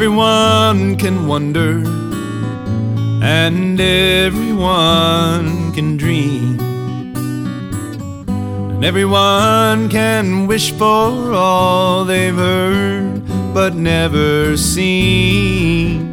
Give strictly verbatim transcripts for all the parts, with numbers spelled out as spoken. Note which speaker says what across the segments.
Speaker 1: Everyone can wonder, and everyone can dream, and everyone can wish for all they've heard but never seen.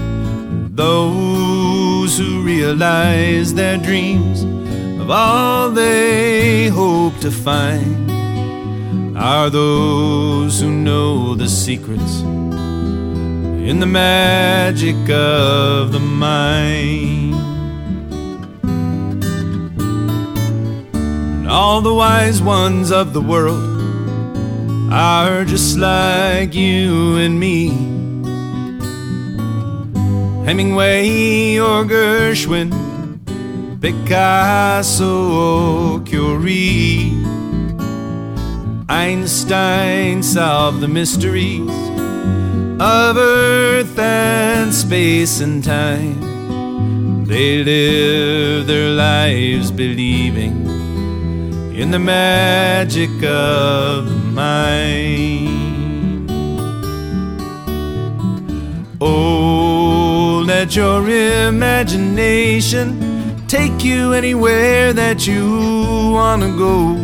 Speaker 1: Those who realize their dreams of all they hope to find are those who know the secrets in the magic of the mind. And all the wise ones of the world are just like you and me. Hemingway or Gershwin, Picasso or Curie, Einstein solved the mysteries of earth and space and time. They live their lives believing in the magic of the mind. Oh, let your imagination take you anywhere that you want to go.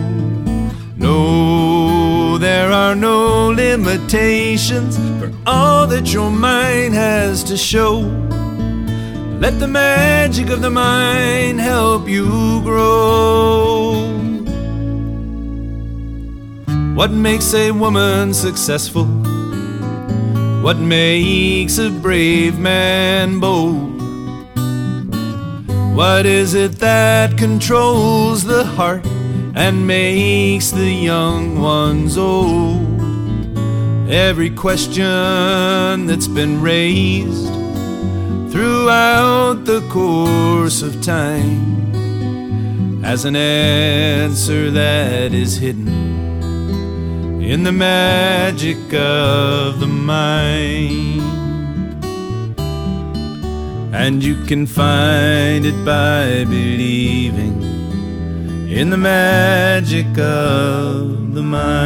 Speaker 1: No, there are no limitations for all that your mind has to show. Let the magic of the mind help you grow. What makes a woman successful? What makes a brave man bold? What is it that controls the heart and makes the young ones old? Every question that's been raised throughout the course of time has an answer that is hidden in the magic of the mind. And you can find it by believing in the magic of the mind.